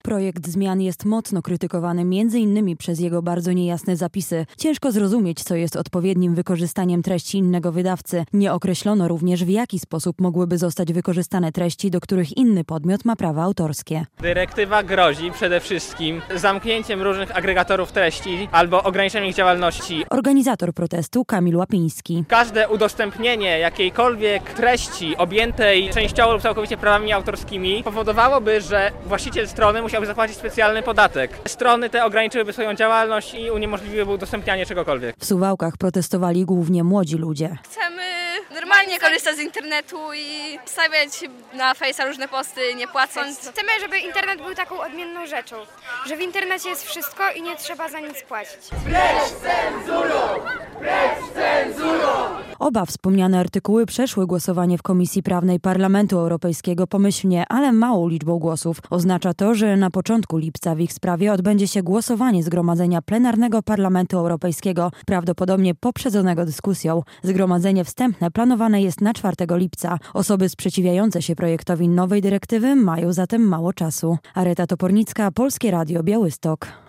Projekt zmian jest mocno krytykowany m.in. przez jego bardzo niejasne zapisy. Ciężko zrozumieć, co jest odpowiednim wykorzystaniem treści innego wydawcy. Nie określono również, w jaki sposób mogłyby zostać wykorzystane treści, do których inny podmiot ma prawa autorskie. Dyrektywa grozi przede wszystkim zamknięciem różnych agregatorów treści albo ograniczeniem ich działalności. Organizator protestu Kamil Łapiński. Każde udostępnienie jakiejkolwiek treści objętej częściowo lub całkowicie prawami autorskimi powodowałoby, że właściciel strony musiałby zapłacić specjalny podatek. Strony te ograniczyłyby swoją działalność i uniemożliwiłyby udostępnianie czegokolwiek. W Suwałkach protestowali głównie młodzi ludzie. Chcemy normalnie korzystać z internetu i stawiać na Face'a różne posty, nie płacąc. Chcemy, żeby internet był taką odmienną rzeczą, że w internecie jest wszystko i nie trzeba za nic płacić. Precz z cenzurą! Precz z cenzurą! Oba wspomniane artykuły przeszły głosowanie w Komisji Prawnej Parlamentu Europejskiego pomyślnie, ale małą liczbą głosów. Oznacza to, że na początku lipca w ich sprawie odbędzie się głosowanie Zgromadzenia Plenarnego Parlamentu Europejskiego, prawdopodobnie poprzedzonego dyskusją. Zgromadzenie wstępne planowane jest na 4 lipca. Osoby sprzeciwiające się projektowi nowej dyrektywy mają zatem mało czasu. Areta Topornicka, Polskie Radio, Białystok.